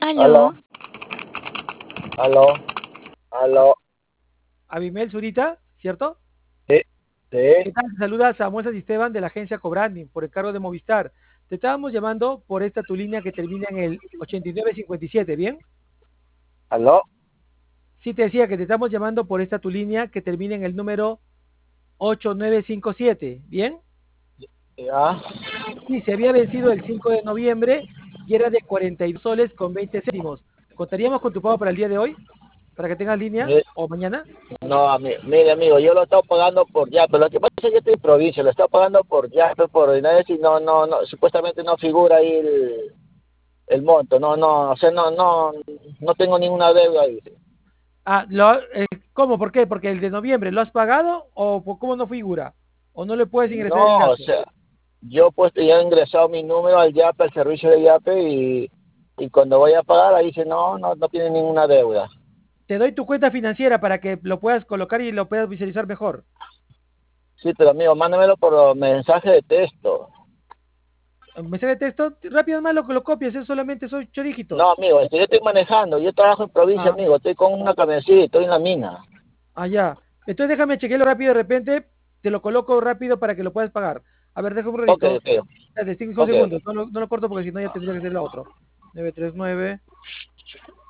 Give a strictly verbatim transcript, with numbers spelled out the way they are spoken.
Aló, Aló, aló, aló. Abimel Zurita, ¿cierto? Sí, ¿Qué sí, tal? Te saluda Samuel Esteban de la agencia Cobranding por encargo de Movistar. Te estábamos llamando por esta tu línea que termina en el ochenta y nueve cincuenta y siete, ¿bien? aló. Sí, te decía que te estamos llamando por esta tu línea que termina en el número ochenta y nueve cincuenta y siete, ¿bien? Ya, Sí, se había vencido el cinco de noviembre y era de cuarenta y dos soles con veinte céntimos. ¿Contaríamos con tu pago para el día de hoy? ¿Para que tengas línea? mi- ¿O mañana? no, ami- mire amigo, yo lo he estado pagando por ya, pero lo que pasa es que yo estoy en provincia, lo he estado pagando por ya, pues, por ordinario, y no, no, no, supuestamente no figura ahí el, el monto, no, no, o sea, no, no, no tengo ninguna deuda ahí. Ah, lo, eh, ¿cómo? ¿Por qué? ¿Porque el de noviembre lo has pagado o por cómo no figura? ¿O no le puedes ingresar el No, o gasto? sea, yo pues ya he ingresado mi número al YAPE, al servicio de YAPE, y, y cuando voy a pagar ahí dice, no, no, no tiene ninguna deuda. Te doy tu cuenta financiera para que lo puedas colocar y lo puedas visualizar mejor. Sí, pero amigo, mándamelo por mensaje de texto. Un mensaje de texto, rápido más lo que lo copias, es solamente son ocho No, dígitos. amigo, es que yo estoy manejando, yo trabajo en provincia, Ah, amigo, estoy con una camioncita, estoy en la mina. ah, ya. Entonces déjame chequearlo rápido de repente, te lo coloco rápido para que lo puedas pagar. A ver, déjame un Ok, ratito. ok, Espérate, cinco ok. segundos. No lo, no lo corto porque si no ya tendría que ser la otro. nueve tres nueve.